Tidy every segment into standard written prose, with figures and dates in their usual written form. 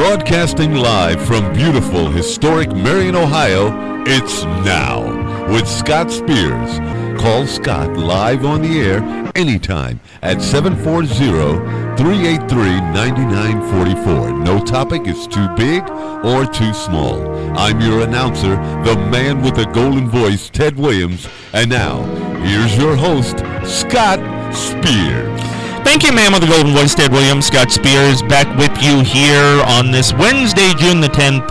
Broadcasting live from beautiful, historic Marion, Ohio, it's Now with Scott Spears. Call Scott live on the air anytime at 740-383-9944. No topic is too big or too small. I'm your announcer, the man with the golden voice, Ted Williams. And now, here's your host, Scott Spears. Thank you, man with the golden voice, Ted Williams. Scott Spears back with you here on this Wednesday, June the 10th,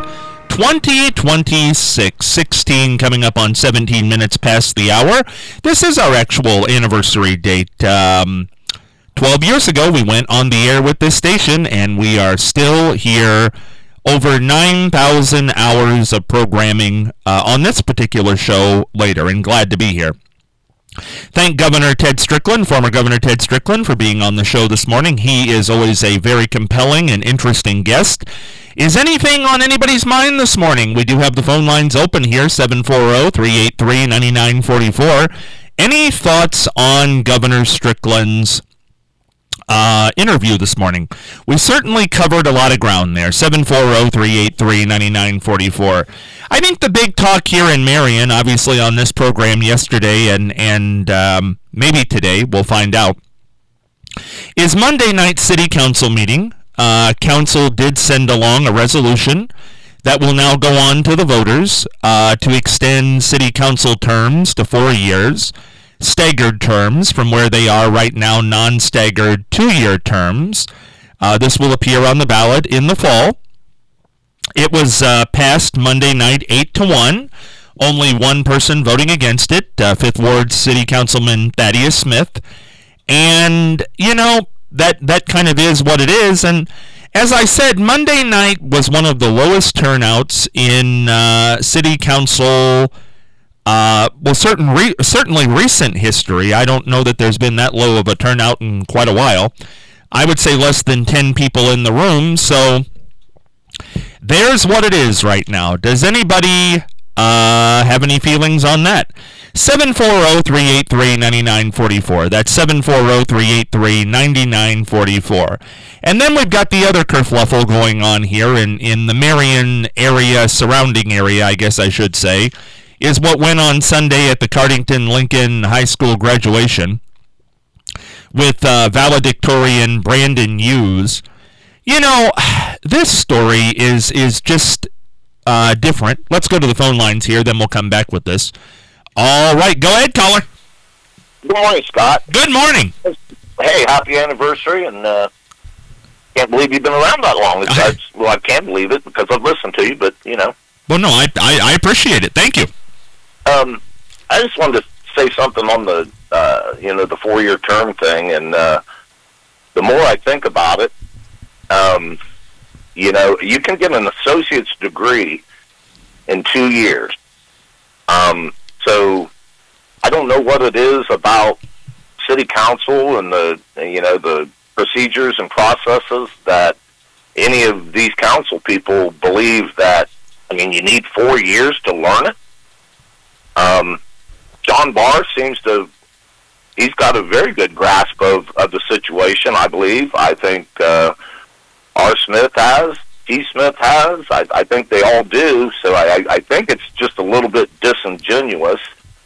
2026. 16 coming up on 17 minutes past the hour. This is our actual anniversary date. 12 years ago, we went on the air with this station, and we are still here. Over 9,000 hours of programming on this particular show later, and glad to be here. Thank Governor Ted Strickland, former Governor Ted Strickland, for being on the show this morning. He is always a very compelling and interesting guest. Is anything on anybody's mind this morning? We do have the phone lines open here, 740-383-9944. Any thoughts on Governor Strickland's interview this morning? We certainly covered a lot of ground there. 740-383-9944. I think the big talk here in Marion, obviously on this program yesterday and maybe today, we'll find out, is Monday night city council meeting. Council did send along a resolution that will now go on to the voters to extend city council terms to 4 years. Staggered terms from where they are right now, non-staggered 2-year terms. This will appear on the ballot in the fall. It was passed Monday night 8-1. Only one person voting against it, 5th Ward City Councilman Thaddeus Smith. And, you know, that kind of is what it is. And as I said, Monday night was one of the lowest turnouts in City Council certainly recent history. I don't know that there's been that low of a turnout in quite a while. I would say less than 10 people in the room, so there's what it is right now. Does anybody have any feelings on that? 740-383-9944. That's 740-383-9944. And then we've got the other kerfluffle going on here in the Marion area, surrounding area, I guess I should say, is what went on Sunday at the Cardington Lincoln High School graduation with valedictorian Brandon Hughes. You know, this story is just different. Let's go to the phone lines here, then we'll come back with this. All right, go ahead, caller. Good morning, Scott. Good morning. Hey, happy anniversary, and can't believe you've been around that long. Well, I can believe it because I've listened to you, but, you know. Well, no, I appreciate it. Thank you. I just wanted to say something on the, the 4-year term thing, and the more I think about it, you can get an associate's degree in 2 years. So I don't know what it is about city council and the procedures and processes that any of these council people believe that, you need 4 years to learn it. John Barr he's got a very good grasp of the situation, I believe. I think R. Smith has, T. Smith has. I think they all do. So I think it's just a little bit disingenuous.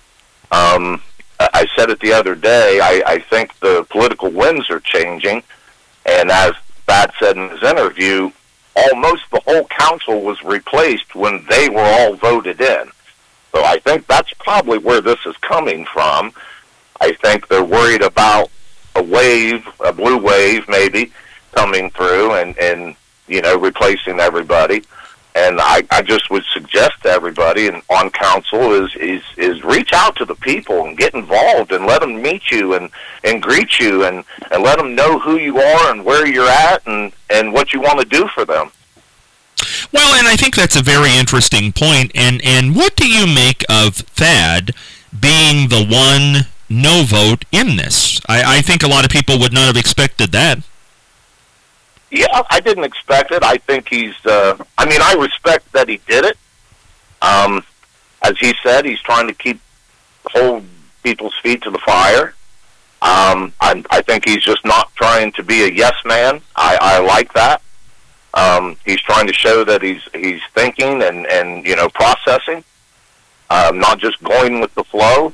I said it the other day. I think the political winds are changing. And as Thad said in his interview, almost the whole council was replaced when they were all voted in. So I think that's probably where this is coming from. I think they're worried about a blue wave maybe, coming through and replacing everybody. And I just would suggest to everybody on council is reach out to the people and get involved and let them meet you and greet you and let them know who you are and where you're at and what you want to do for them. Well, and I think that's a very interesting point. And what do you make of Thad being the one no vote in this? I think a lot of people would not have expected that. Yeah, I didn't expect it. I think he's, I respect that he did it. As he said, he's trying to hold people's feet to the fire. I think he's just not trying to be a yes man. I like that. He's trying to show that he's thinking and processing, not just going with the flow.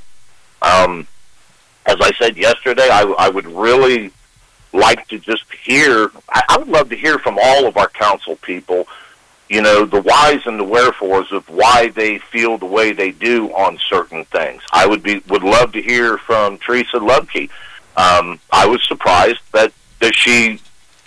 As I said yesterday, I would really like to just hear. I would love to hear from all of our council people, the whys and the wherefores of why they feel the way they do on certain things. I would love to hear from Teresa Lubke. I was surprised that she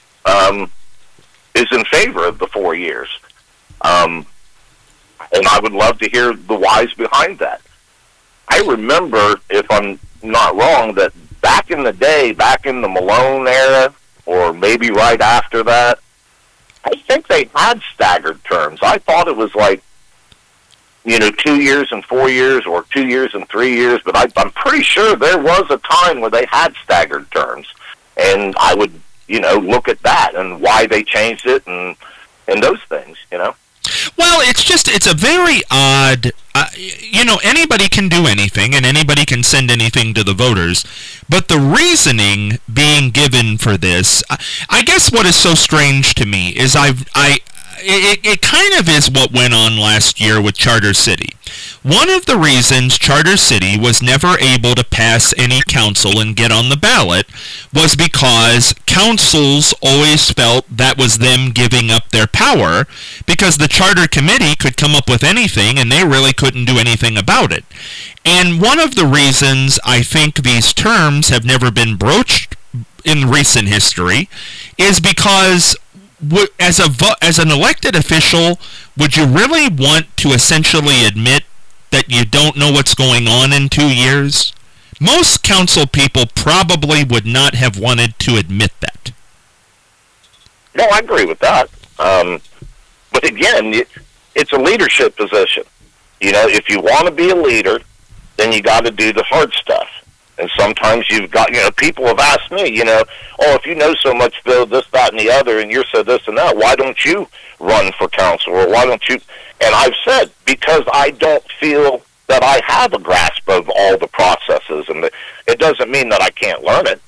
is in favor of the 4 years. And I would love to hear the whys behind that. I remember, if I'm not wrong, that back in the day, back in the Malone era, or maybe right after that, I think they had staggered terms. I thought it was like, 2 years and 4 years, or 2 years and 3 years, but I'm pretty sure there was a time where they had staggered terms. And I would, look at that and why they changed it and those things, Well, it's a very odd, anybody can do anything and anybody can send anything to the voters, but the reasoning being given for this, I guess what is so strange to me is it kind of is what went on last year with Charter City. One of the reasons Charter City was never able to pass any council and get on the ballot was because councils always felt that was them giving up their power, because the Charter Committee could come up with anything and they really couldn't do anything about it. And one of the reasons I think these terms have never been broached in recent history is because as an elected official, would you really want to essentially admit that you don't know what's going on in 2 years? Most council people probably would not have wanted to admit that. No, I agree with that. But again, it's a leadership position. If you want to be a leader, then you got to do the hard stuff. And sometimes you've got, people have asked me, if you know so much, Bill, this, that, and the other, and you're so this and that, why don't you run for council, or why don't you? And I've said, because I don't feel that I have a grasp of all the processes, and it doesn't mean that I can't learn it.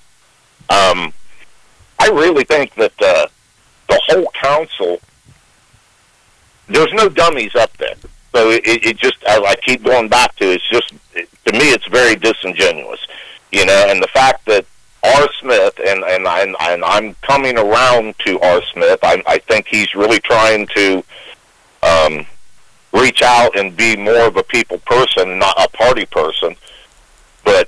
I really think that the whole council, there's no dummies up there. So it just, as I keep going back to, to me, it's very disingenuous, and the fact that R. Smith, and I'm coming around to R. Smith, I think he's really trying to reach out and be more of a people person, not a party person, but,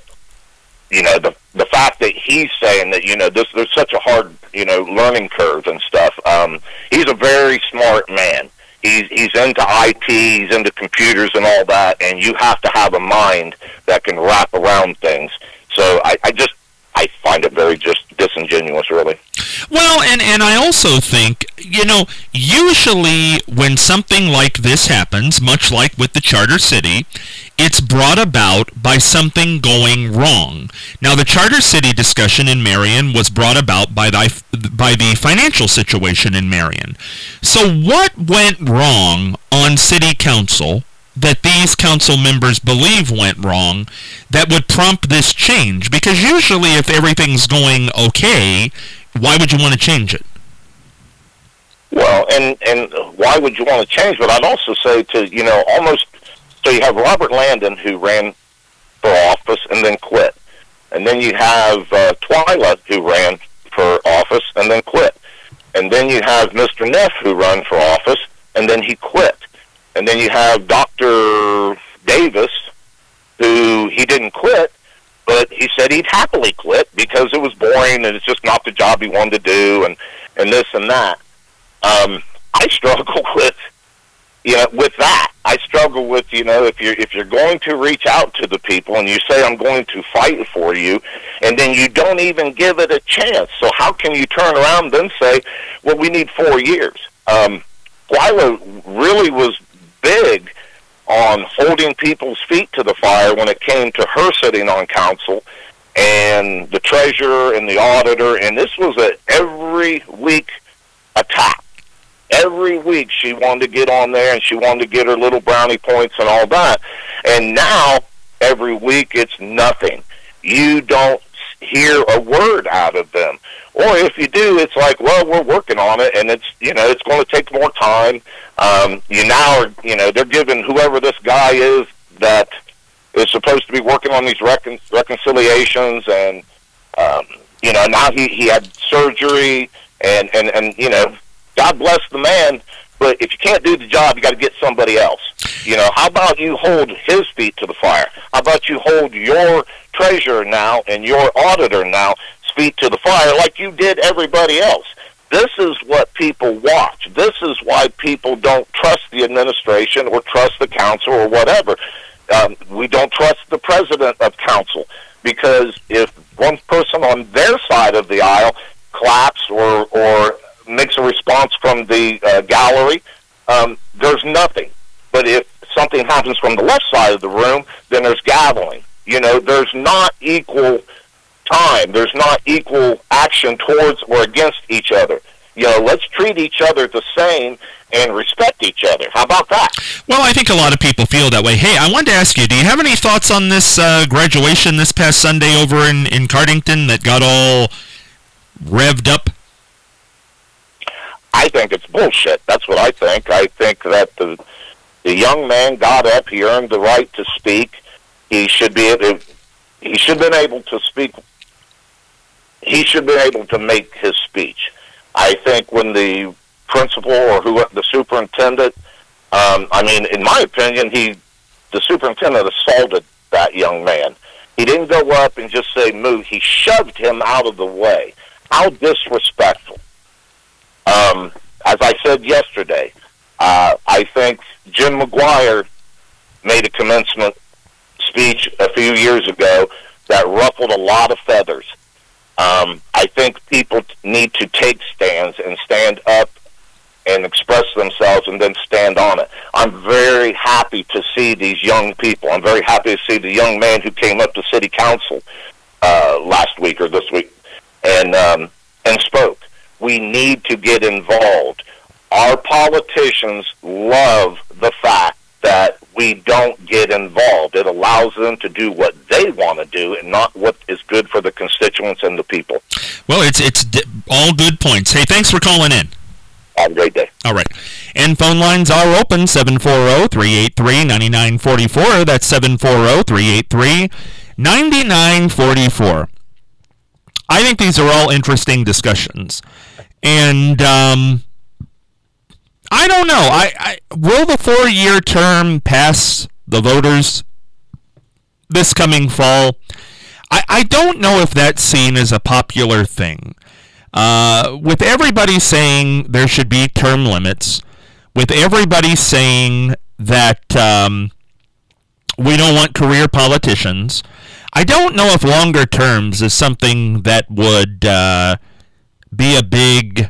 the fact that he's saying that, there's such a hard, learning curve and stuff, he's a very smart man. He's into IT, he's into computers and all that, and you have to have a mind that can wrap around things. So I find it very just disingenuous, really. Well, and I also think, usually when something like this happens, much like with the Charter City, it's brought about by something going wrong. Now, the Charter City discussion in Marion was brought about by the financial situation in Marion. So what went wrong on City Council that these council members believe went wrong that would prompt this change? Because usually if everything's going okay, why would you want to change it? Well, and why would you want to change? But I'd also say to, almost, so you have Robert Landon, who ran for office and then quit. And then you have Twyla, who ran for office and then quit. And then you have Mr. Neff, who ran for office, and then he quit. And then you have Dr. Davis, who he didn't quit, but he said he'd happily quit because it was boring and it's just not the job he wanted to do, and this and that. I struggle with that. I struggle with, if you're going to reach out to the people and you say, I'm going to fight for you, and then you don't even give it a chance. So how can you turn around and then say, well, we need 4 years? Twyla really was big on holding people's feet to the fire when it came to her sitting on council, and the treasurer and the auditor, and this was an every week attack. Every week she wanted to get on there and she wanted to get her little brownie points and all that. And now, every week, it's nothing. You don't hear a word out of them. Or if you do, it's like, well, we're working on it, and it's going to take more time. They're giving whoever this guy is that is supposed to be working on these reconciliations, and now he had surgery, and God bless the man. But if you can't do the job, you got to get somebody else. How about you hold his feet to the fire? How about you hold your treasurer now and your auditor now feet to the fire like you did everybody else? This is what people watch. This is why people don't trust the administration or trust the council or whatever. We don't trust the president of council, because if one person on their side of the aisle claps or makes a response from the gallery, there's nothing. But if something happens from the left side of the room, then there's gaveling. There's not equal time. There's not equal action towards or against each other. Let's treat each other the same and respect each other. How about that? Well, I think a lot of people feel that way. Hey, I wanted to ask you, do you have any thoughts on this graduation this past Sunday over in Cardington that got all revved up? I think it's bullshit. That's what I think. I think that the young man got up. He earned the right to speak. He should have been able to speak. He should have been able to make his speech. I think when the principal or the superintendent, in my opinion, the superintendent assaulted that young man. He didn't go up and just say move. He shoved him out of the way. How disrespectful. As I said yesterday, I think Jim McGuire made a commencement speech a few years ago that ruffled a lot of feathers. I think people need to take stands and stand up and express themselves and then stand on it. I'm very happy to see these young people. I'm very happy to see the young man who came up to city council last week or this week and spoke. We need to get involved. Our politicians love the fact that we don't get involved. It allows them to do what they want to do and not what is good for the constituents and the people. Well, it's all good points. Hey, thanks for calling in. Have a great day. All right. And phone lines are open, 740-383-9944. That's 740-383-9944. I think these are all interesting discussions. And I don't know. Will the 4-year term pass the voters this coming fall? I don't know if that's seen as a popular thing. With everybody saying there should be term limits, with everybody saying that we don't want career politicians, I don't know if longer terms is something that would be a big,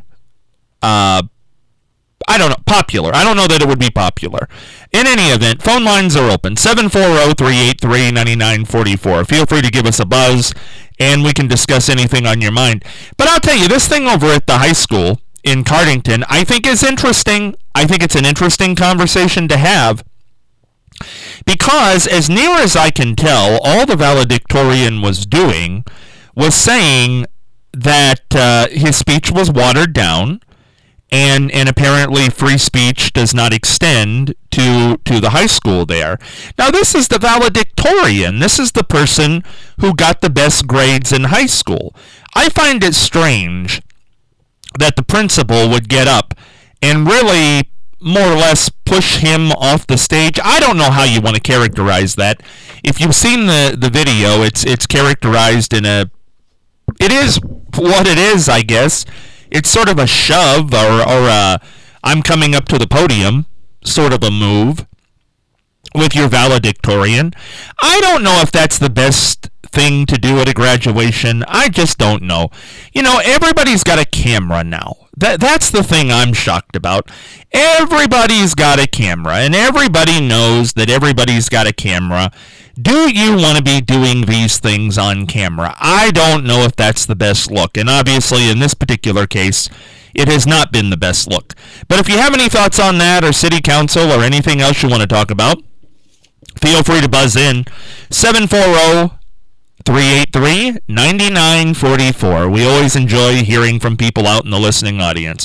popular. I don't know that it would be popular. In any event, phone lines are open, 740-383-9944. Feel free to give us a buzz, and we can discuss anything on your mind. But I'll tell you, this thing over at the high school in Cardington, I think is interesting. I think it's an interesting conversation to have, because as near as I can tell, all the valedictorian was doing was saying that his speech was watered down, and apparently free speech does not extend to the high school there. Now, this is the valedictorian. This is the person who got the best grades in high school. I find it strange that the principal would get up and really more or less push him off the stage. I don't know how you want to characterize that. If you've seen the video, it's characterized in it is what it is, I guess. It's sort of a shove or a I'm coming up to the podium sort of a move with your valedictorian. I don't know if that's the best thing to do at a graduation. I just don't know. Everybody's got a camera now. That's the thing I'm shocked about. Everybody's got a camera, and everybody knows that everybody's got a camera. Do you want to be doing these things on camera? I don't know if that's the best look, and obviously in this particular case, it has not been the best look. But if you have any thoughts on that, or city council, or anything else you want to talk about, feel free to buzz in, 740 740-383-9944. We always enjoy hearing from people out in the listening audience.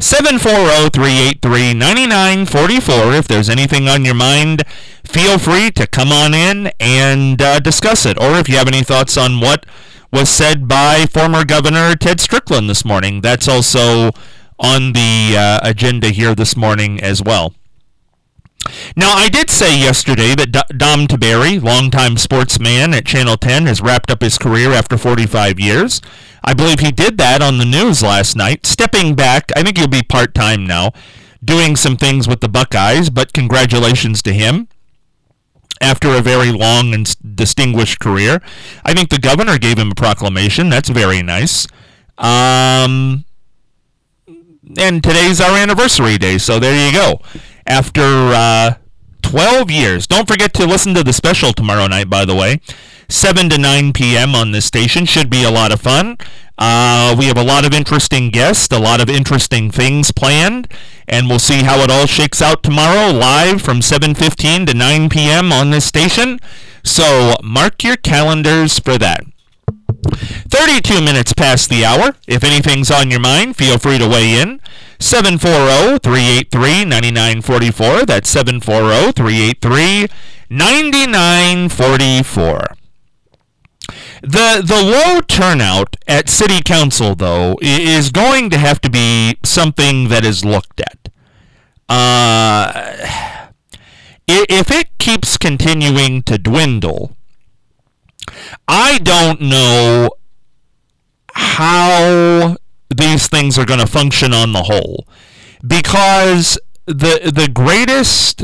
740-383-9944. If there's anything on your mind, feel free to come on in and discuss it. Or if you have any thoughts on what was said by former Governor Ted Strickland this morning, that's also on the agenda here this morning as well. Now, I did say yesterday that Dom Tiberi, longtime sportsman at Channel 10, has wrapped up his career after 45 years. I believe he did that on the news last night, stepping back. I think he'll be part-time now, doing some things with the Buckeyes, but congratulations to him after a very long and distinguished career. I think the governor gave him a proclamation. That's very nice. And today's our anniversary day, so there you go. After 12 years. Don't forget to listen to the special tomorrow night, by the way. 7 to 9 p.m. on this station. Should be a lot of fun. We have a lot of interesting guests, a lot of interesting things planned, and we'll see how it all shakes out tomorrow, live from 7:15 to 9 p.m. on this station. So mark your calendars for that. 32 minutes past the hour. If anything's on your mind, feel free to weigh in. 740-383-9944. That's 740-383-9944. The low turnout at City Council, though, is going to have to be something that is looked at. If it keeps continuing to dwindle, I don't know how these things are going to function on the whole, because the greatest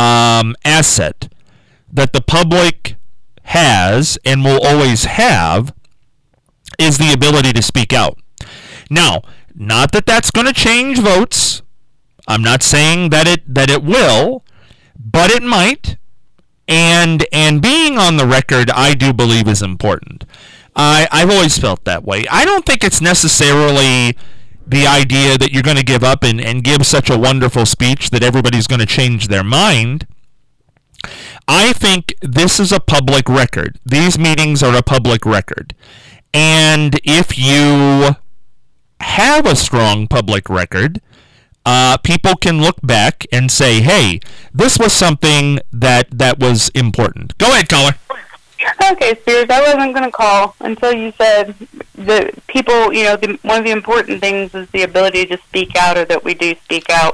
asset that the public has and will always have is the ability to speak out. Now, not that that's going to change votes. I'm not saying that it will, but it might. And being on the record, I do believe, is important. I've always felt that way. I don't think it's necessarily the idea that you're going to give up and give such a wonderful speech that everybody's going to change their mind. I think this is a public record. These meetings are a public record. And if you have a strong public record, people can look back and say, hey, this was something that was important. Go ahead, caller. Okay, Spears, I wasn't going to call until you said that people, one of the important things is the ability to speak out, or that we do speak out.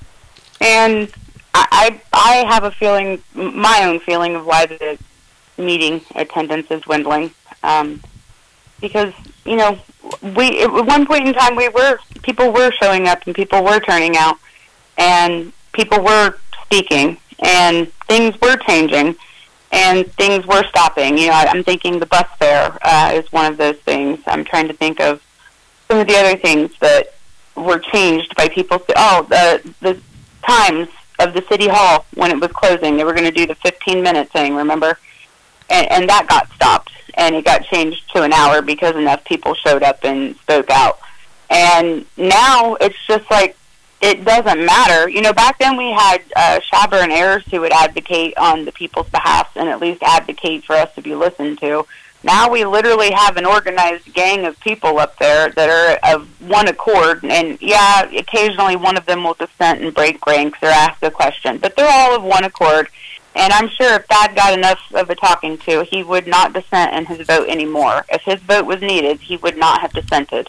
And I have a feeling, my own feeling, of why the meeting attendance is dwindling. Because, at one point in time, people were showing up and people were turning out and people were speaking and things were changing and things were stopping. I'm thinking the bus fare is one of those things. I'm trying to think of some of the other things that were changed by people. The times of the city hall when it was closing. They were going to do the 15-minute thing, remember? And that got stopped, and it got changed to an hour because enough people showed up and spoke out. And now it's just like, it doesn't matter. Back then we had Schaber and Ayers who would advocate on the people's behalf and at least advocate for us to be listened to. Now we literally have an organized gang of people up there that are of one accord, and yeah, occasionally one of them will dissent and break ranks or ask a question, but they're all of one accord. And I'm sure if Thad got enough of a talking to, he would not dissent in his vote anymore. If his vote was needed, he would not have dissented.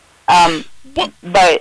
But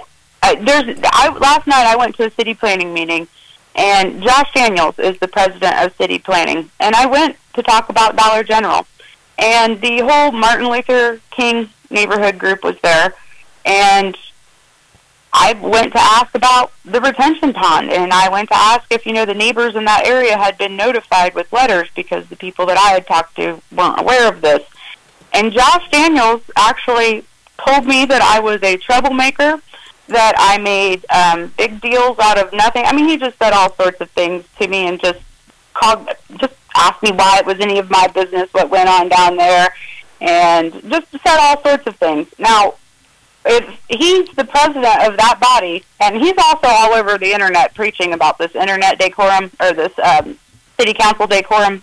last night I went to a city planning meeting, and Josh Daniels is the president of city planning, and I went to talk about Dollar General. And the whole Martin Luther King neighborhood group was there, and I went to ask about the retention pond, and I went to ask if, the neighbors in that area had been notified with letters because the people that I had talked to weren't aware of this. And Josh Daniels actually told me that I was a troublemaker, that I made big deals out of nothing. I mean, he just said all sorts of things to me and just asked me why it was any of my business what went on down there, and just said all sorts of things. Now, if he's the president of that body, and he's also all over the internet preaching about this internet decorum, or this city council decorum,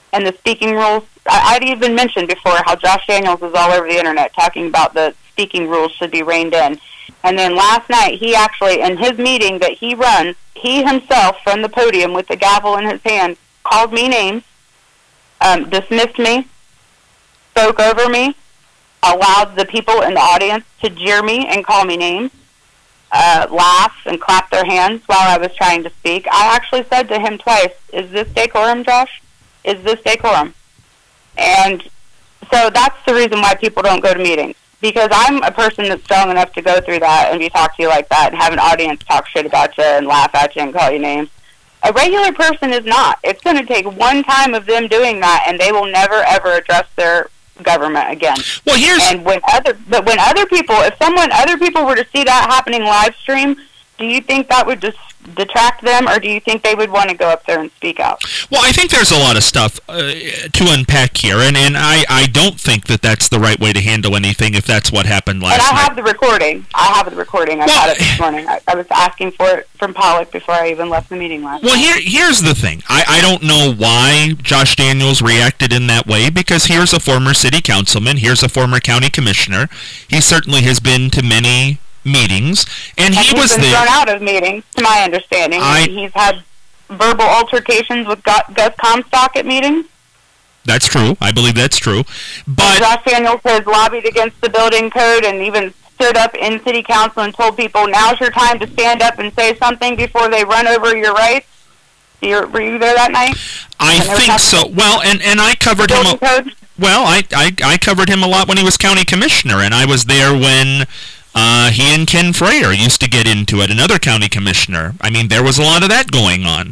and the speaking rules. I'd even mentioned before how Josh Daniels is all over the internet talking about the speaking rules should be reined in. And then last night, he actually, in his meeting that he runs, he himself from the podium with the gavel in his hand called me names, dismissed me, spoke over me, allowed the people in the audience to jeer me and call me names, laugh and clap their hands while I was trying to speak. I actually said to him twice, "Is this decorum, Josh? Is this decorum?" And so that's the reason why people don't go to meetings. Because I'm a person that's strong enough to go through that and be talked to you like that and have an audience talk shit about you and laugh at you and call you names. A regular person is not. It's going to take one time of them doing that, and they will never ever address their government again. Well, when other people were to see that happening live stream, do you think that would just detract them, or do you think they would want to go up there and speak out? Well, I think there's a lot of stuff to unpack here, and I don't think that that's the right way to handle anything if that's what happened last night. And I have the recording. I got it this morning. I was asking for it from Pollock before I even left the meeting last night. Well, here's the thing. I don't know why Josh Daniels reacted in that way, because here's a former city councilman, here's a former county commissioner. He certainly has been to many meetings, and he was there. He's been thrown out of meetings, to my understanding. He's had verbal altercations with Gus Comstock at meetings. That's true. I believe that's true. But Josh Daniels has lobbied against the building code and even stood up in city council and told people, now's your time to stand up and say something before they run over your rights. Were you there that night? I think so. Well, and I covered him. Well, I covered him a lot when he was county commissioner, and I was there when he and Ken Frayer used to get into it, another county commissioner. I mean, there was a lot of that going on.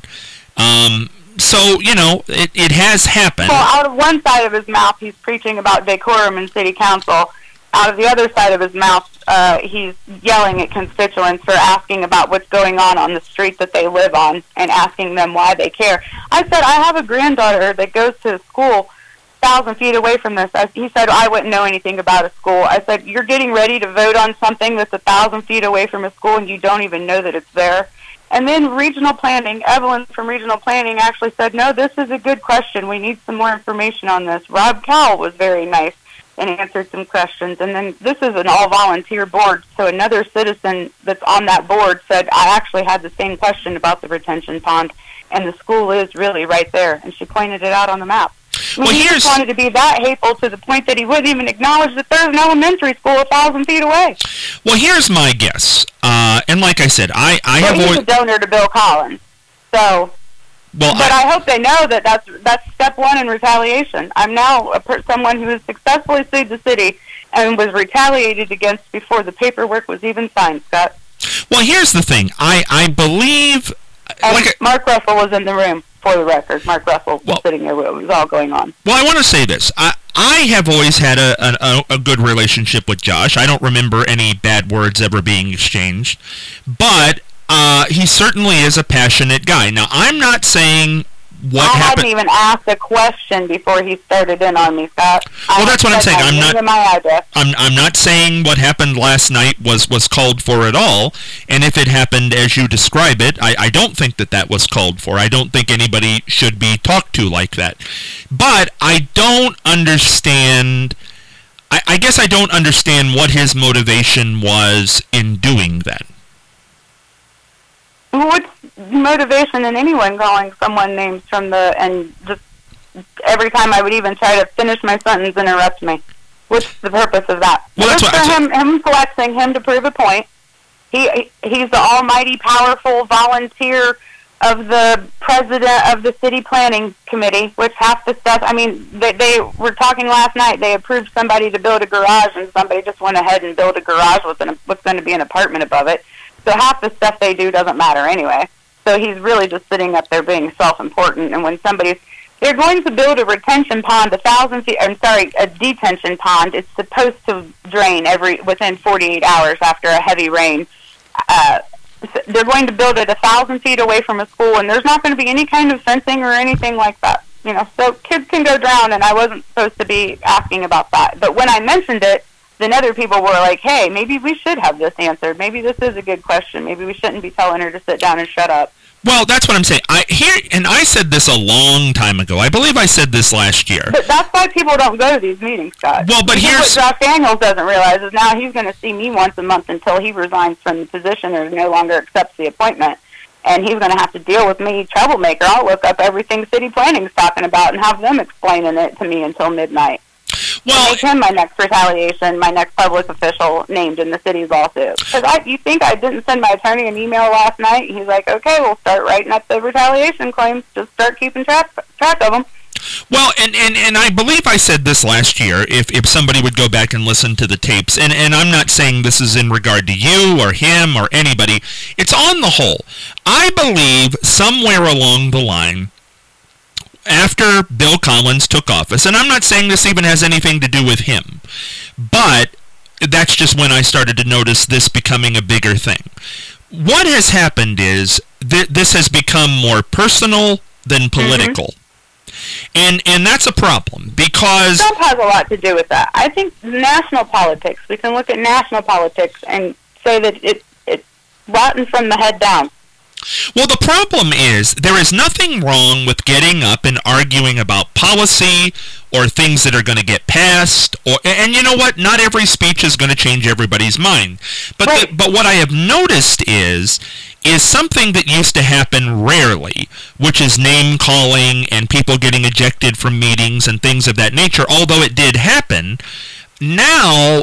So, it has happened. Well, out of one side of his mouth, he's preaching about decorum in city council. Out of the other side of his mouth, he's yelling at constituents for asking about what's going on the street that they live on and asking them why they care. I said, I have a granddaughter that goes to school 1,000 feet away from this. He said, I wouldn't know anything about a school. I said, you're getting ready to vote on something that's 1,000 feet away from a school and you don't even know that it's there. And then regional planning, Evelyn from regional planning actually said, no, this is a good question. We need some more information on this. Rob Cowell was very nice and answered some questions. And then this is an all-volunteer board, so another citizen that's on that board said, I actually had the same question about the retention pond, and the school is really right there. And she pointed it out on the map. He just wanted to be that hateful to the point that he wouldn't even acknowledge that there's an elementary school 1,000 feet away. Well, here's my guess. And like I said, I have always... He's a donor to Bill Collins. So... Well, but I hope they know that that's step one in retaliation. I'm now someone who has successfully sued the city and was retaliated against before the paperwork was even signed, Scott. Well, here's the thing. I believe... Mark Russell was in the room, for the record. Mark Russell was sitting there when it was all going on. Well, I want to say this. I have always had a good relationship with Josh. I don't remember any bad words ever being exchanged. But... he certainly is a passionate guy. Now, I'm not saying what happened... I hadn't even asked a question before he started in on me, Scott. Well, that's what I'm saying. I'm not saying what happened last night was called for at all, and if it happened as you describe it, I don't think that was called for. I don't think anybody should be talked to like that. But I don't understand... I guess I don't understand what his motivation was in doing that. What's motivation in anyone calling someone names and just every time I would even try to finish my sentence, interrupt me? What's the purpose of that? Well, that's him flexing, him to prove a point. He's the almighty powerful volunteer of the president of the city planning committee, which half the stuff, I mean, they were talking last night, they approved somebody to build a garage and somebody just went ahead and built a garage with what's going to be an apartment above it. So half the stuff they do doesn't matter anyway. So he's really just sitting up there being self-important. And when they're going to build a retention pond 1,000 feet, a detention pond. It's supposed to drain within 48 hours after a heavy rain. They're going to build it 1,000 feet away from a school, and there's not going to be any kind of fencing or anything like that. So kids can go drown, and I wasn't supposed to be asking about that. But when I mentioned it, then other people were like, hey, maybe we should have this answered. Maybe this is a good question. Maybe we shouldn't be telling her to sit down and shut up. Well, that's what I'm saying. I said this a long time ago. I believe I said this last year. But that's why people don't go to these meetings, Scott. Well, but what Josh Daniels doesn't realize is now he's going to see me once a month until he resigns from the position or no longer accepts the appointment. And he's going to have to deal with me, troublemaker. I'll look up everything city planning's talking about and have them explaining it to me until midnight. Well, make him my next retaliation, my next public official named in the city's lawsuit. Because you think I didn't send my attorney an email last night? He's like, okay, we'll start writing up the retaliation claims. Just start keeping track of them. Well, and I believe I said this last year, if somebody would go back and listen to the tapes, and I'm not saying this is in regard to you or him or anybody, it's on the whole. I believe somewhere along the line, after Bill Collins took office, and I'm not saying this even has anything to do with him, but that's just when I started to notice this becoming a bigger thing. What has happened is this has become more personal than political. And that's a problem, because Trump has a lot to do with that. I think national politics, we can look at national politics and say that it's rotten from the head down. Well, the problem is there is nothing wrong with getting up and arguing about policy or things that are going to get passed. And you know what? Not every speech is going to change everybody's mind. But right. But what I have noticed is something that used to happen rarely, which is name-calling and people getting ejected from meetings and things of that nature, although it did happen. Now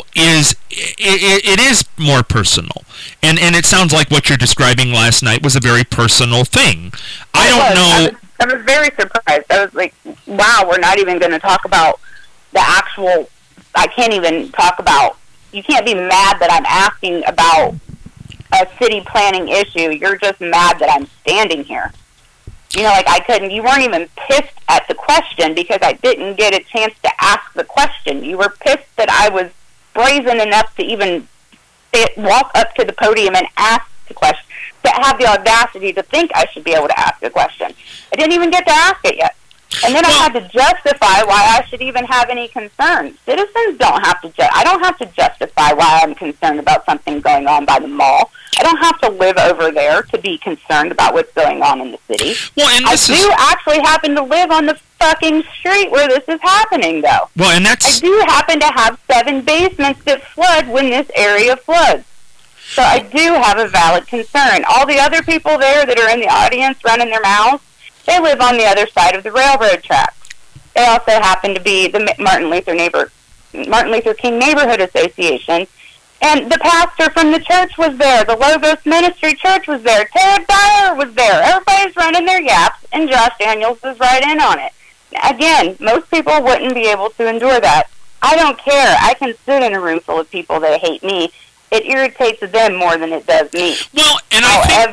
it is more personal, and it sounds like what you're describing last night was a very personal thing. I don't know. I was very surprised. I was like, wow, we're not even going to talk about the actual. I can't even talk about. You can't be mad that I'm asking about a city planning issue. You're just mad that I'm standing here. You know, like you weren't even pissed at the question because I didn't get a chance to ask the question. You were pissed that I was brazen enough to even walk up to the podium and ask the question, to have the audacity to think I should be able to ask a question. I didn't even get to ask it yet. And then I had to justify why I should even have any concern. Citizens don't have to I don't have to justify why I'm concerned about something going on by the mall. I don't have to live over there to be concerned about what's going on in the city. Well, and I do actually happen to live on the fucking street where this is happening, though. Well, and I do happen to have 7 basements that flood when this area floods. So I do have a valid concern. All the other people there that are in the audience running their mouths, they live on the other side of the railroad tracks. They also happen to be the Martin Luther King Neighborhood Association. And the pastor from the church was there. The Logos Ministry Church was there. Ted Dyer was there. Everybody's running their yaps, and Josh Daniels is right in on it. Again, most people wouldn't be able to endure that. I don't care. I can sit in a room full of people that hate me. It irritates them more than it does me. Well, and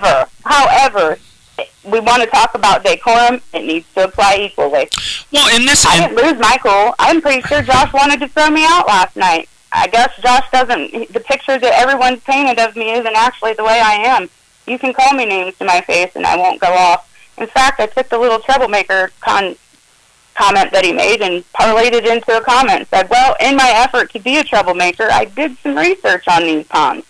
however, we want to talk about decorum. It needs to apply equally. Well, I didn't lose my cool. I'm pretty sure Josh wanted to throw me out last night. I guess Josh doesn't. The picture that everyone's painted of me isn't actually the way I am. You can call me names to my face, and I won't go off. In fact, I took the little troublemaker comment that he made and parlayed it into a comment and said, well, in my effort to be a troublemaker, I did some research on these ponds.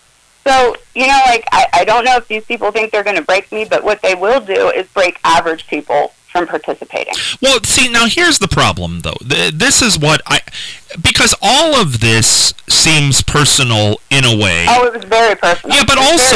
So, you know, like, I don't know if these people think they're going to break me, but what they will do is break average people from participating. Well, see, now here's the problem, though. This is what because all of this seems personal in a way. Oh, it was very personal. Yeah,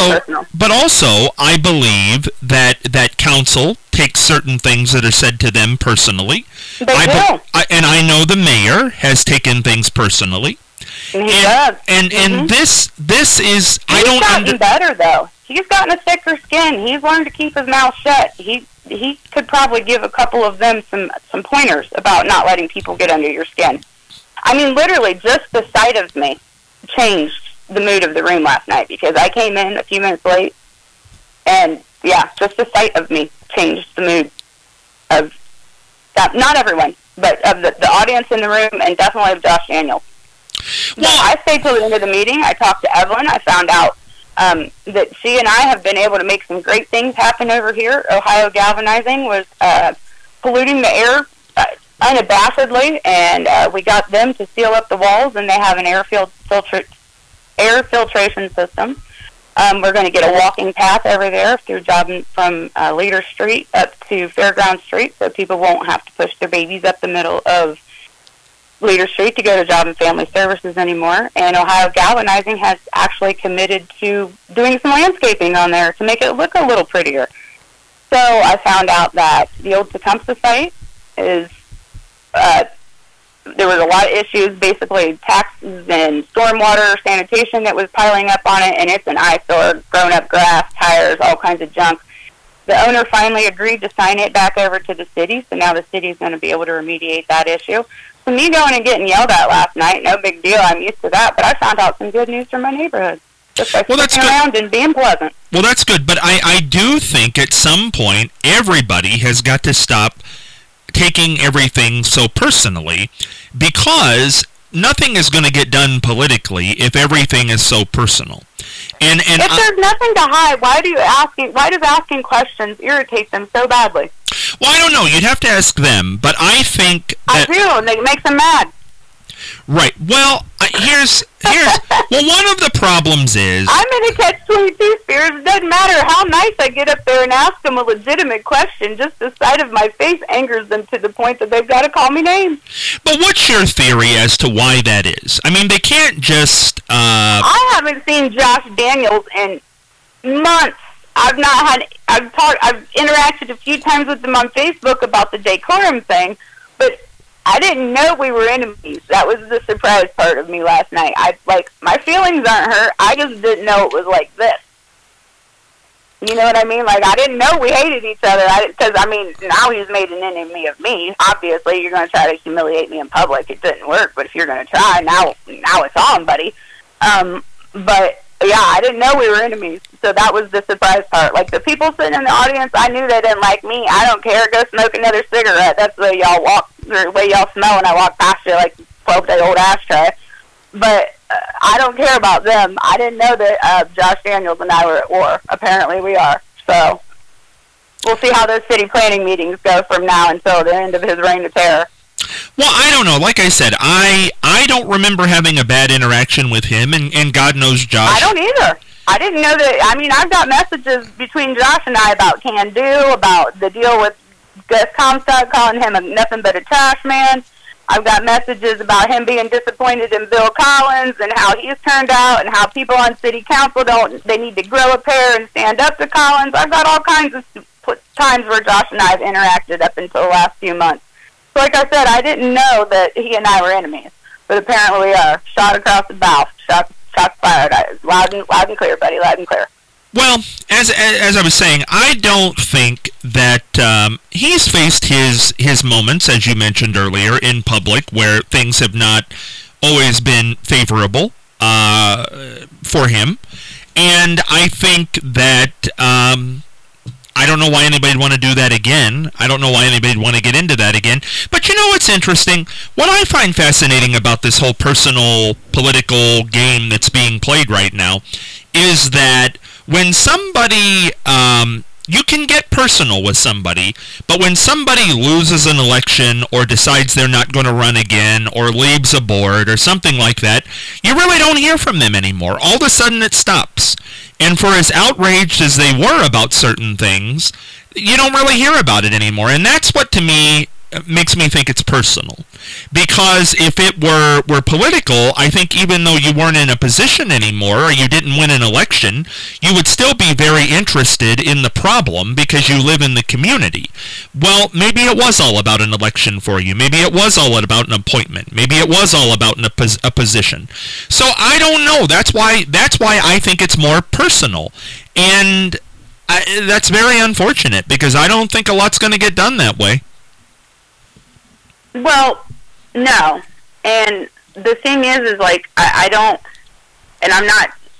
but also, I believe that council takes certain things that are said to them personally. They do. And I know the mayor has taken things personally. And he does. And this is, He's gotten better, though. He's gotten a thicker skin. He's learned to keep his mouth shut. He could probably give a couple of them some pointers about not letting people get under your skin. I mean, literally, just the sight of me changed the mood of the room last night because I came in a few minutes late, and, yeah, just the sight of me changed the mood of, not everyone, but of the audience in the room and definitely of Josh Daniels. Well, I stayed till the end of the meeting. I talked to Evelyn. I found out that she and I have been able to make some great things happen over here. Ohio Galvanizing was polluting the air unabashedly, and we got them to seal up the walls, and they have an air filtration system. We're going to get a walking path over there from Leader Street up to Fairground Street, so people won't have to push their babies up the middle of Leader Street to go to Job and Family Services anymore. And Ohio Galvanizing has actually committed to doing some landscaping on there to make it look a little prettier. So I found out that the old Tecumseh site is, there was a lot of issues, basically taxes and stormwater sanitation that was piling up on it, and it's an eyesore, grown-up grass, tires, all kinds of junk. The owner finally agreed to sign it back over to the city, so now the city's going to be able to remediate that issue. So me going and getting yelled at last night, no big deal, I'm used to that, but I found out some good news from my neighborhood. Just by sticking around and being pleasant. Well, that's good, but I do think at some point everybody has got to stop taking everything so personally, because nothing is going to get done politically if everything is so personal. And if there's nothing to hide, why does asking questions irritate them so badly? Well, I don't know. You'd have to ask them, but I think that... I do, and it makes them mad. Right. Well, here's well, one of the problems is... I'm in a catch-22, Spears. It doesn't matter how nice I get up there and ask them a legitimate question. Just the sight of my face angers them to the point that they've got to call me names. But what's your theory as to why that is? I mean, they can't just... I haven't seen Josh Daniels in months. I've interacted a few times with him on Facebook about the decorum thing, but I didn't know we were enemies. That was the surprise part of me last night. My feelings aren't hurt. I just didn't know it was like this. You know what I mean? Like, I didn't know we hated each other. Because now he's made an enemy of me. Obviously, you're going to try to humiliate me in public. It didn't work, but if you're going to try, now it's on, buddy. But, yeah, I didn't know we were enemies. So that was the surprise part. Like, the people sitting in the audience, I knew they didn't like me. I don't care. Go smoke another cigarette. That's the way y'all walk, or the way y'all smell when I walk past you, like 12-day-old ashtray. But I don't care about them. I didn't know that Josh Daniels and I were at war. Apparently we are. So we'll see how those city planning meetings go from now until the end of his reign of terror. Well, I don't know. Like I said, I don't remember having a bad interaction with him, and God knows Josh. I don't either. I didn't know that. I mean, I've got messages between Josh and I about Can Do, about the deal with Gus Comstock calling him nothing but a trash man. I've got messages about him being disappointed in Bill Collins and how he's turned out, and how people on city council they need to grow a pair and stand up to Collins. I've got all kinds of times where Josh and I have interacted up until the last few months. So like I said, I didn't know that he and I were enemies, but apparently we are. Shot across the bow. Shots fired. Loud and clear, buddy. Loud and clear. Well, as I was saying, I don't think that he's faced his moments, as you mentioned earlier, in public, where things have not always been favorable for him. And I think that I don't know why anybody would want to do that again. I don't know why anybody would want to get into that again. But you know what's interesting? What I find fascinating about this whole personal political game that's being played right now is that when somebody, you can get personal with somebody, but when somebody loses an election or decides they're not going to run again or leaves a board or something like that, you really don't hear from them anymore. All of a sudden it stops. And for as outraged as they were about certain things, you don't really hear about it anymore. And that's what, to me, makes me think it's personal. Because if it were political, I think even though you weren't in a position anymore or you didn't win an election, you would still be very interested in the problem because you live in the community. Well, maybe it was all about an election for you. Maybe it was all about an appointment. Maybe it was all about a position. So I don't know. That's why I think it's more personal. And that's very unfortunate because I don't think a lot's going to get done that way. Well, no. And the thing is like, I don't, and I'm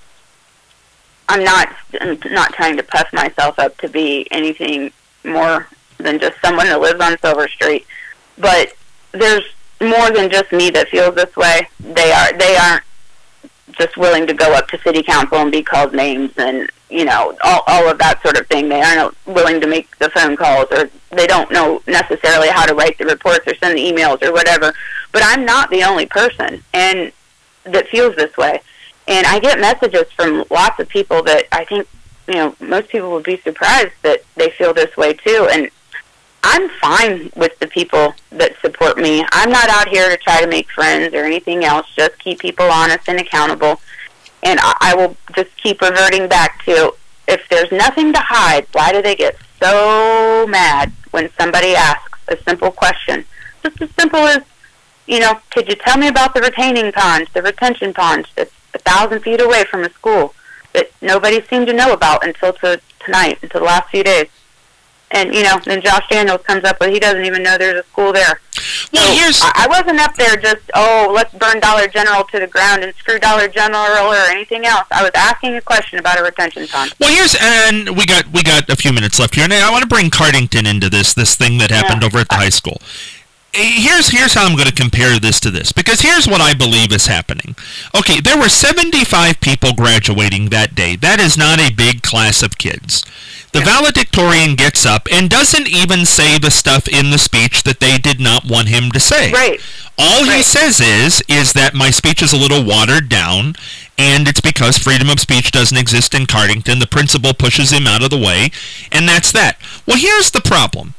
not trying to puff myself up to be anything more than just someone who lives on Silver Street. But there's more than just me that feels this way. They aren't just willing to go up to city council and be called names and, you know, all of that sort of thing. They aren't willing to make the phone calls, or they don't know necessarily how to write the reports or send the emails or whatever. But I'm not the only person and that feels this way. And I get messages from lots of people that I think, most people would be surprised that they feel this way too. And I'm fine with the people that support me. I'm not out here to try to make friends or anything else, just keep people honest and accountable. And I will just keep reverting back to, if there's nothing to hide, why do they get so mad when somebody asks a simple question? Just as simple as, could you tell me about the retention pond that's 1,000 feet away from a school that nobody seemed to know about until tonight, until the last few days? And, then Josh Daniels comes up with, he doesn't even know there's a school there. Well, so I wasn't up there just, let's burn Dollar General to the ground and screw Dollar General or anything else. I was asking a question about a retention pond. Well, and we got a few minutes left here, and I want to bring Cardington into this thing that happened over at the high school. Here's how I'm going to compare this to this, because here's what I believe is happening. Okay, there were 75 people graduating that day. That is not a big class of kids. The valedictorian gets up and doesn't even say the stuff in the speech that they did not want him to say. Right. All he says is that my speech is a little watered down, and it's because freedom of speech doesn't exist in Cardington. The principal pushes him out of the way, and that's that. Well, here's the problem.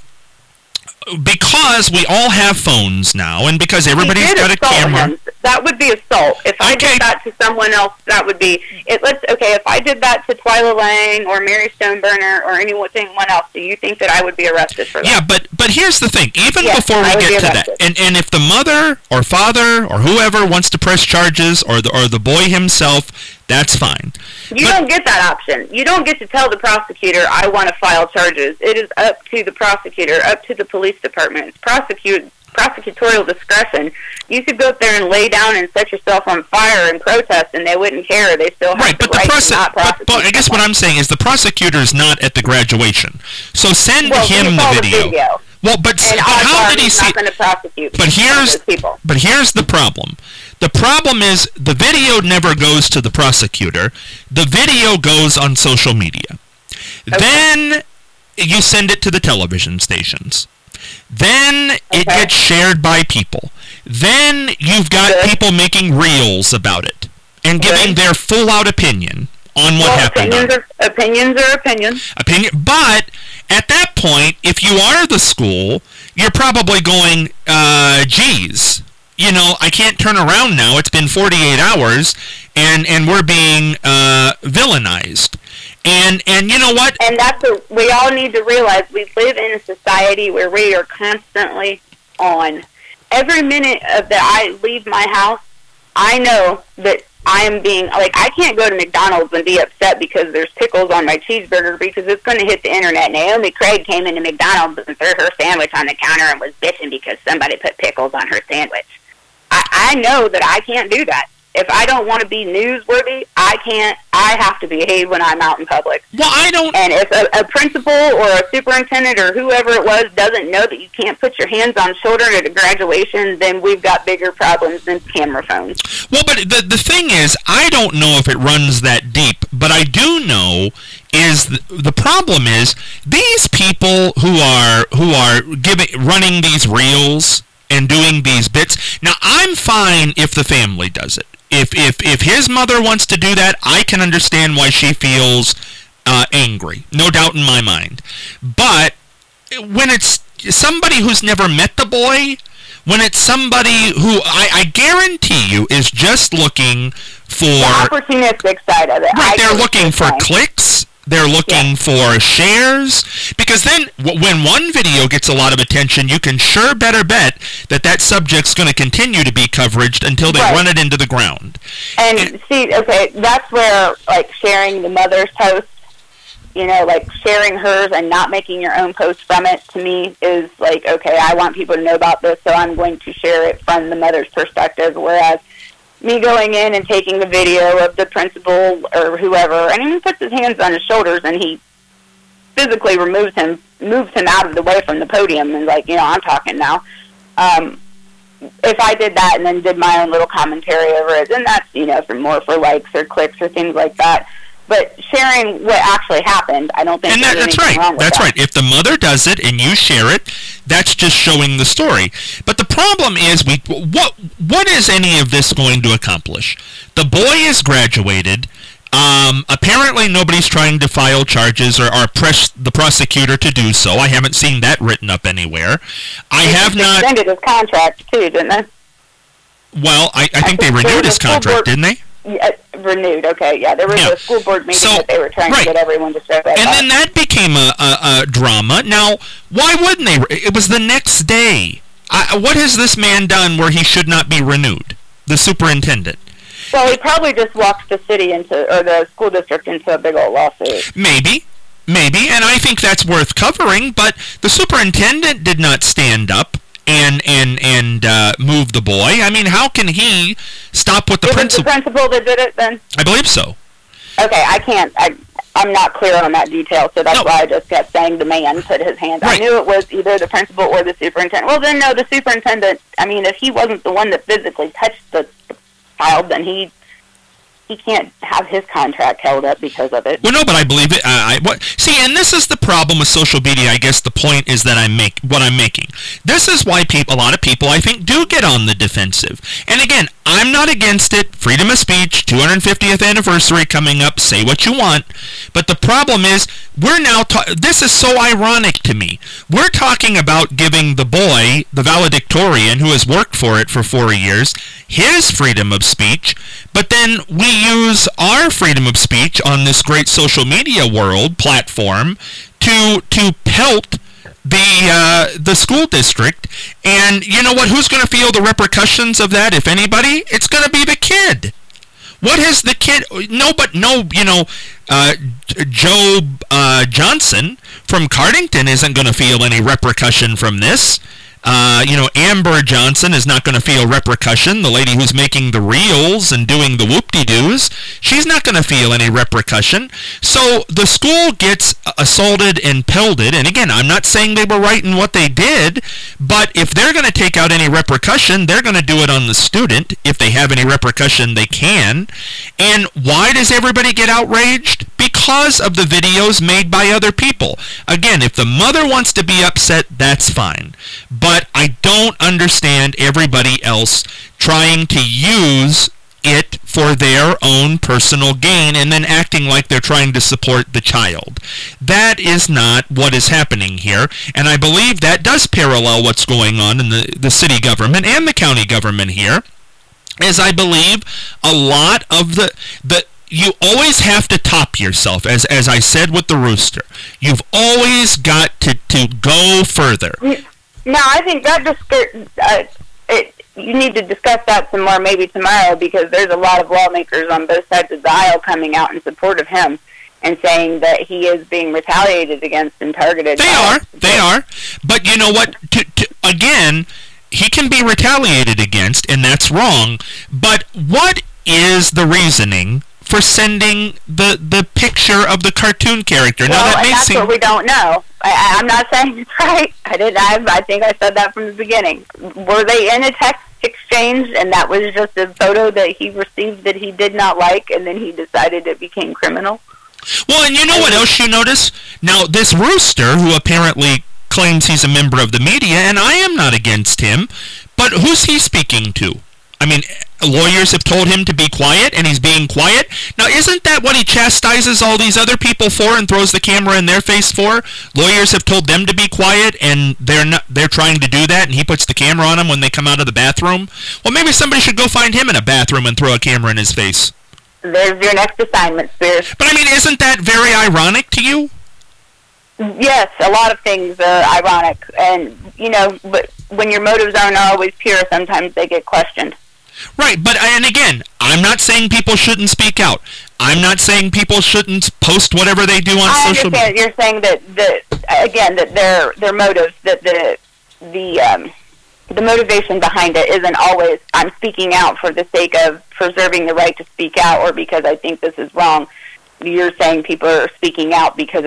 Because we all have phones now, and because everybody's got a camera. That would be assault. If I did that to someone else, that would be it. If I did that to Twyla Lang or Mary Stoneburner or anyone else, do you think that I would be arrested for that? Yeah, but here's the thing. Even before we get to that, and if the mother or father or whoever wants to press charges, or the boy himself, that's fine. You don't get that option. You don't get to tell the prosecutor, I want to file charges. It is up to the prosecutor, up to the police department. It's prosecutorial discretion. You could go up there and lay down and set yourself on fire and protest, and they wouldn't care. They still have the right to not prosecute. But I guess what I'm saying is the prosecutor's not at the graduation. So send him the video. Well, but how did he see? Not going to prosecute. But here's the problem. The problem is the video never goes to the prosecutor. The video goes on social media. Okay. Then you send it to the television stations. Then it gets shared by people. Then you've got people making reels about it and giving their full-out opinion on what happened. Opinions are opinions. But at that point, if you are the school, you're probably going, geez, I can't turn around now. It's been 48 hours, and we're being villainized. And you know what? And we all need to realize we live in a society where we are constantly on. Every minute that I leave my house, I know that I am being, I can't go to McDonald's and be upset because there's pickles on my cheeseburger because it's going to hit the internet. Naomi Craig came into McDonald's and threw her sandwich on the counter and was bitching because somebody put pickles on her sandwich. I know that I can't do that. If I don't want to be newsworthy, I have to behave when I'm out in public. Well, I don't... And if a principal or a superintendent or whoever it was doesn't know that you can't put your hands on shoulder at a graduation, then we've got bigger problems than camera phones. Well, but the thing is, I don't know if it runs that deep, but I do know is the problem is these people who are running these reels and doing these bits. Now, I'm fine if the family does it. If his mother wants to do that, I can understand why she feels angry. No doubt in my mind. But when it's somebody who's never met the boy, when it's somebody who I guarantee you is just looking for... The opportunistic side of it. Right, they're looking for clicks. They're looking for shares, because then when one video gets a lot of attention, you can sure better bet that subject's going to continue to be coverage until they run it into the ground. And see, okay, that's where, sharing the mother's post, sharing hers and not making your own post from it, to me, is okay, I want people to know about this, so I'm going to share it from the mother's perspective, whereas me going in and taking the video of the principal or whoever, and he puts his hands on his shoulders and he physically moves him out of the way from the podium and I'm talking now. If I did that and then did my own little commentary over it, then that's, for likes or clicks or things like that. But sharing what actually happened, I don't think there's anything wrong with that. That's right. If the mother does it and you share it, that's just showing the story. But the problem is, what is any of this going to accomplish? The boy is graduated. Apparently nobody's trying to file charges or press the prosecutor to do so. I haven't seen that written up anywhere. I have not... They extended his contract, too, didn't they? Well, I think they renewed his contract, didn't they? Yeah, renewed, okay, yeah. There was a school board meeting that they were trying to get everyone to show that. And then that became a drama. Now, why wouldn't they? It was the next day. What has this man done where he should not be renewed? The superintendent. Well, he probably just walked the city or the school district into a big old lawsuit. Maybe, and I think that's worth covering, but the superintendent did not stand up and move the boy. I mean, how can he stop what the principal... Was the principal that did it, then? I believe so. Okay, I'm not clear on that detail, so that's why I just kept saying the man put his hand. Right. I knew it was either the principal or the superintendent. Well, then, no, the superintendent, I mean, if he wasn't the one that physically touched the child, then he can't have his contract held up because of it. Well, no, but I believe it. See, and this is the problem with social media. I guess the point is that I'm making. This is why a lot of people, I think, do get on the defensive. And again, I'm not against it. Freedom of speech, 250th anniversary coming up. Say what you want. But the problem is, we're now. This is so ironic to me. We're talking about giving the boy, the valedictorian, who has worked for it for 4 years, his freedom of speech. But then we use our freedom of speech on this great social media platform to pelt the school district. And you know what? Who's going to feel the repercussions of that, if anybody? It's going to be the kid. What has the kid... Joe Johnson from Cardington isn't going to feel any repercussion from this. Amber Johnson is not going to feel repercussion. The lady who's making the reels and doing the whoop-de-doos, she's not going to feel any repercussion. So the school gets assaulted and pelted. And again, I'm not saying they were right in what they did, but if they're going to take out any repercussion, they're going to do it on the student. If they have any repercussion, they can. And why does everybody get outraged? Because of the videos made by other people. Again, if the mother wants to be upset, that's fine. But I don't understand everybody else trying to use it for their own personal gain and then acting like they're trying to support the child. That is not what is happening here, and I believe that does parallel what's going on in the city government and the county government here, as I believe a lot of you always have to top yourself, as I said with the rooster. You've always got to go further. No, I think that you need to discuss that some more maybe tomorrow, because there's a lot of lawmakers on both sides of the aisle coming out in support of him and saying that he is being retaliated against and targeted. They are. But you know what? Again, he can be retaliated against, and that's wrong. But what is the reasoning for sending the picture of the cartoon character? Well, that's what we don't know. I'm not saying it's right. I think I said that from the beginning. Were they in a text exchange, and that was just a photo that he received that he did not like, and then he decided it became criminal? Well, and you know what else you notice? Now, this rooster, who apparently claims he's a member of the media, and I am not against him, but who's he speaking to? I mean, lawyers have told him to be quiet, and he's being quiet. Now, isn't that what he chastises all these other people for and throws the camera in their face for? Lawyers have told them to be quiet, and they're trying to do that, and he puts the camera on them when they come out of the bathroom. Well, maybe somebody should go find him in a bathroom and throw a camera in his face. There's your next assignment, Spears. But, I mean, isn't that very ironic to you? Yes, a lot of things are ironic. And, but when your motives aren't always pure, sometimes they get questioned. Right, and again, I'm not saying people shouldn't speak out. I'm not saying people shouldn't post whatever they do on social media. I understand. You're saying that their motives, that the motivation behind it isn't always, I'm speaking out for the sake of preserving the right to speak out, or because I think this is wrong. You're saying people are speaking out because it's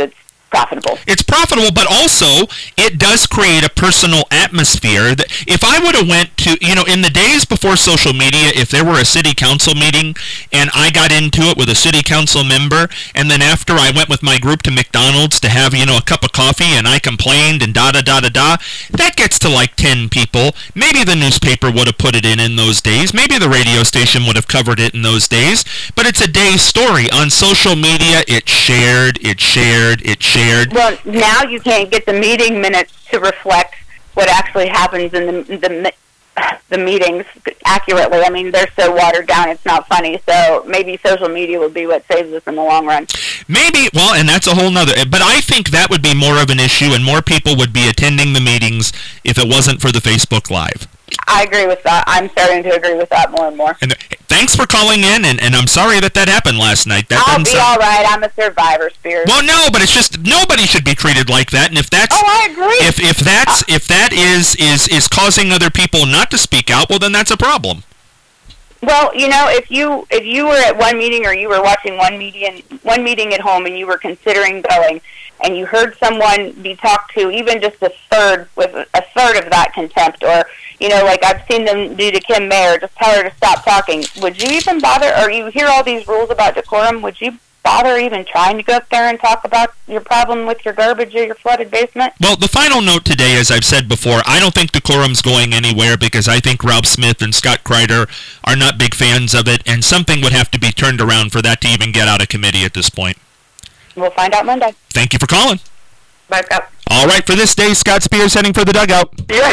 profitable. It's profitable, but also it does create a personal atmosphere. That if I would have went to, in the days before social media, if there were a city council meeting and I got into it with a city council member, and then after I went with my group to McDonald's to have, a cup of coffee, and I complained and that gets to like 10 people. Maybe the newspaper would have put it in those days. Maybe the radio station would have covered it in those days. But it's a day's story. On social media, it's shared. Well, now you can't get the meeting minutes to reflect what actually happens in the meetings accurately. I mean, they're so watered down, it's not funny. So maybe social media will be what saves us in the long run. Maybe, well, and that's a whole nother, but I think that would be more of an issue and more people would be attending the meetings if it wasn't for the Facebook Live. I agree with that. I'm starting to agree with that more and more. And thanks for calling in, and I'm sorry that happened last night. I'll be all right. I'm a survivor, Spears. Well, no, but it's just nobody should be treated like that. And if that's, I agree. If that is causing other people not to speak out, well, then that's a problem. Well, if you were at one meeting or you were watching one meeting at home and you were considering going, and you heard someone be talked to, even just a third of that contempt, or like I've seen them do to Kim Mayer, just tell her to stop talking. Would you even bother? Or you hear all these rules about decorum? Would you bother even trying to go up there and talk about your problem with your garbage or your flooded basement? Well, the final note today, as I've said before, I don't think decorum's going anywhere because I think Ralph Smith and Scott Kreider are not big fans of it, and something would have to be turned around for that to even get out of committee at this point. We'll find out Monday. Thank you for calling. Bye, Scott. All right, for this day, Scott Spears heading for the dugout. Yeah.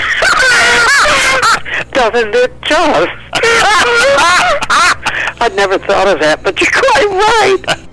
Doesn't it just? I'd never thought of that, but you're quite right.